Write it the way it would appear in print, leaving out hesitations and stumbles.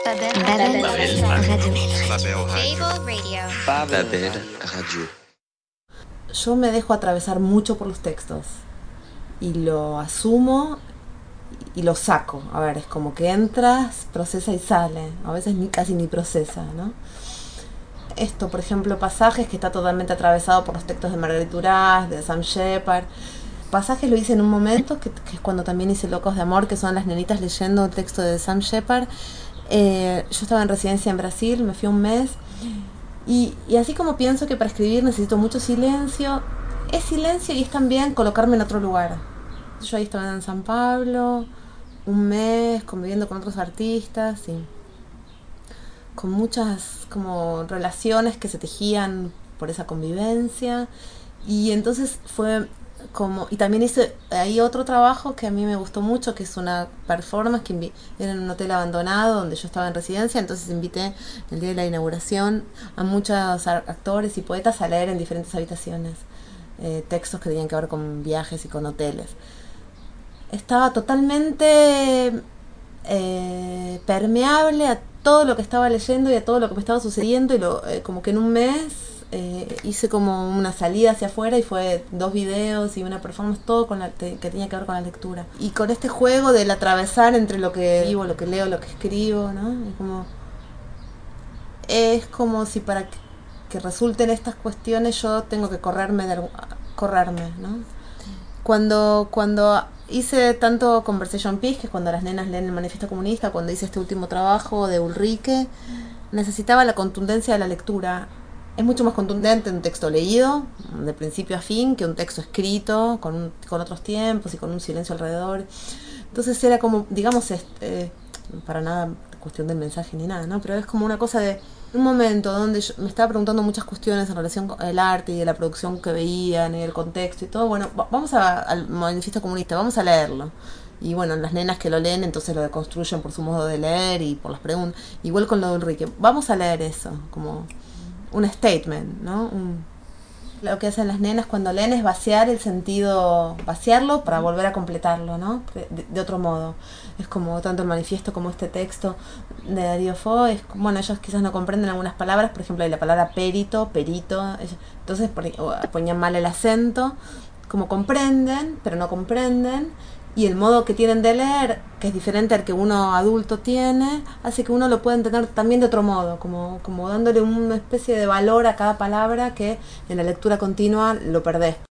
Babel Radio. Babel Radio. Yo me dejo atravesar mucho por los textos y lo asumo y lo saco. A ver, es como que entras, procesa y sale. A veces casi ni procesa, ¿no? Esto, por ejemplo, pasajes que está totalmente atravesado por los textos de Marguerite Duras, de Sam Shepard. Pasajes lo hice en un momento, que es cuando también hice Locos de Amor, que son las nenitas leyendo el texto de Sam Shepard. Yo estaba en residencia en Brasil, me fui un mes. Y así como pienso que para escribir necesito mucho silencio, es silencio y es también colocarme en otro lugar. Yo ahí estaba en San Pablo, un mes, conviviendo con otros artistas y con muchas como relaciones que se tejían por esa convivencia. Y entonces fue como, y también hice ahí otro trabajo que a mí me gustó mucho, que es una performance que era en un hotel abandonado donde yo estaba en residencia. Entonces invité el día de la inauguración a muchos actores y poetas a leer en diferentes habitaciones textos que tenían que ver con viajes y con hoteles. Estaba totalmente permeable a todo lo que estaba leyendo y a todo lo que me estaba sucediendo, y como que en un mes hice como una salida hacia afuera y fue 2 videos y una performance, todo que tenía que ver con la lectura. Y con este juego del atravesar entre lo que vivo, lo que leo, lo que escribo, ¿no? Es como si para que resulten estas cuestiones yo tengo que correrme, ¿no? Cuando hice tanto Conversation Piece, que es cuando las nenas leen el manifiesto comunista, cuando hice este último trabajo de Ulrike, necesitaba la contundencia de la lectura. Es mucho más contundente un texto leído, de principio a fin, que un texto escrito, con otros tiempos y con un silencio alrededor. Entonces era como, digamos, para nada cuestión del mensaje ni nada, ¿no? Pero es como una cosa de un momento donde yo me estaba preguntando muchas cuestiones en relación con el arte y de la producción que veían y el contexto y todo. Bueno, vamos al manifiesto comunista, vamos a leerlo. Y bueno, las nenas que lo leen entonces lo deconstruyen por su modo de leer y por las preguntas. Igual con lo de Ulrike, vamos a leer eso, como un statement, ¿no? Lo que hacen las nenas cuando leen es vaciar el sentido, vaciarlo para volver a completarlo, ¿no? De otro modo. Es como tanto el manifiesto como este texto de Darío Fo. Bueno, ellos quizás no comprenden algunas palabras, por ejemplo, hay la palabra perito, entonces ponían mal el acento, como comprenden, pero no comprenden. Y el modo que tienen de leer, que es diferente al que uno adulto tiene, hace que uno lo pueda entender también de otro modo, como dándole una especie de valor a cada palabra que en la lectura continua lo perdés.